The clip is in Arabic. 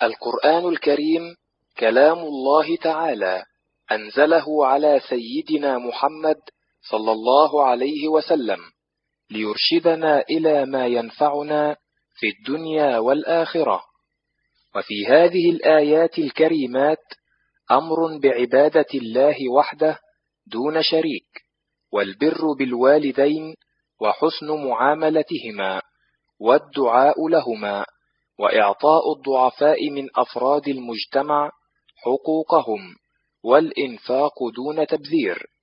القرآن الكريم كلام الله تعالى، أنزله على سيدنا محمد صلى الله عليه وسلم ليرشدنا إلى ما ينفعنا في الدنيا والآخرة. وفي هذه الآيات الكريمات أمر بعبادة الله وحده دون شريك، والبر بالوالدين وحسن معاملتهما، والدعاء لهما، وإعطاء الضعفاء من أفراد المجتمع حقوقهم، والإنفاق دون تبذير.